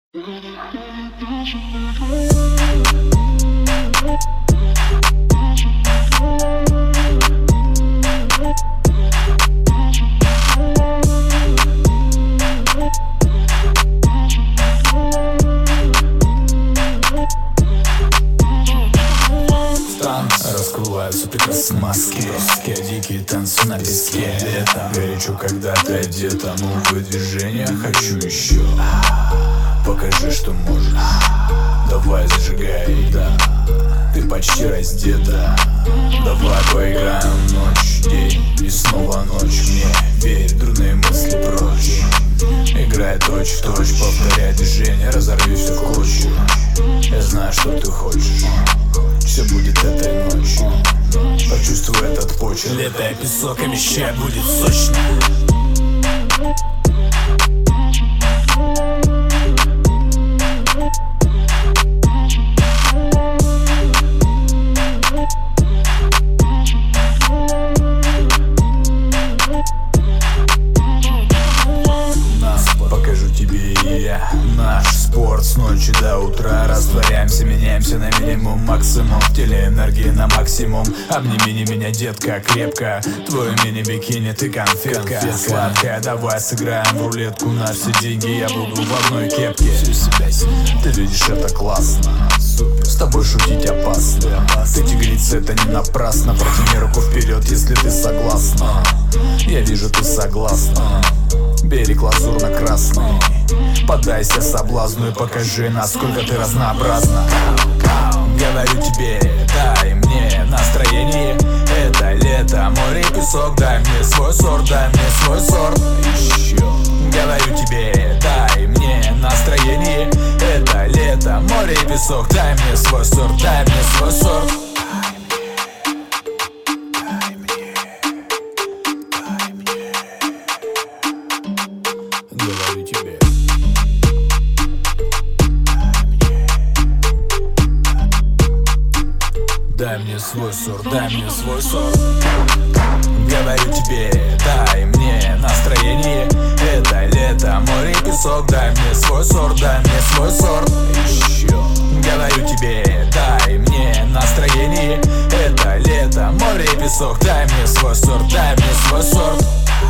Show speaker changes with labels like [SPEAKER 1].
[SPEAKER 1] Раскрываются прекрасные маски, дикие танцы на песке. Лето горячо, когда ты одета, новые движения, хочу еще. Покажи, что можешь, давай зажигай, да. Ты почти раздета, давай поиграем ночь, день и снова ночь. Мне верь, дурные мысли прочь. Играй точь в точь, повторяй движение, разорви все в клочья. Я знаю, что ты хочешь, все будет этой ночью. Почувствуй этот почерк.
[SPEAKER 2] Лето и песок, обещай, будет сочно.
[SPEAKER 1] Покажу тебе и я наш спорт с ночи до утра. Растворяемся, меняемся на минимум, максимум. В теле энергии на максимум. Обними меня, детка, крепко. Твое мини-бикини, ты конфетка сладкая, давай сыграем в рулетку. На все деньги я буду в одной кепке. Ты видишь, это классно, с тобой шутить опасно. Ты тигрица, это не напрасно. Протяни руку вперед, если ты согласна. Я вижу, ты согласна. Берег лазурно-красный. Поддайся соблазну и покажи, насколько ты разнообразна. Говорю тебе, дай мне настроение. Это лето, море и песок. Дай мне свой сорт, дай мне свой сорт. Еще. Говорю тебе, дай мне настроение. Это лето, море и песок. Дай мне свой сорт, дай мне свой сорт. Говорю тебе. Дай мне свой сорт, дай мне свой сорт. Говорю тебе, дай мне настроение. Это лето, море и песок. Дай мне свой сорт, дай мне свой сорт. Еще. Говорю тебе, дай мне настроение. Это лето, море и песок. Дай мне свой сорт, дай мне свой сорт.